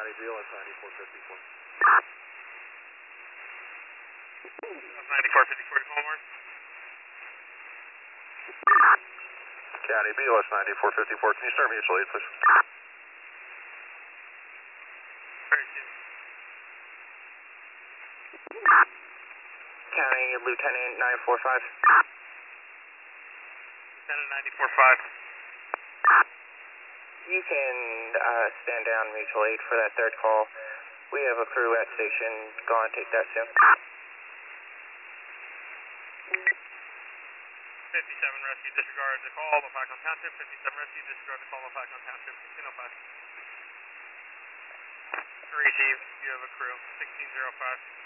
County BLS 9454. 9454 to Colmore. County BLS 9454. Can you start mutual aid, please? County Lieutenant 945. Lieutenant 945. You can stand down mutual aid for that third call. We have a crew at station. Go on, take that soon. 57 rescue, disregard the call, Lopakon Township. 57 rescue, disregard the call, Lopakon Township. 1605. Receive, you have a crew. 1605.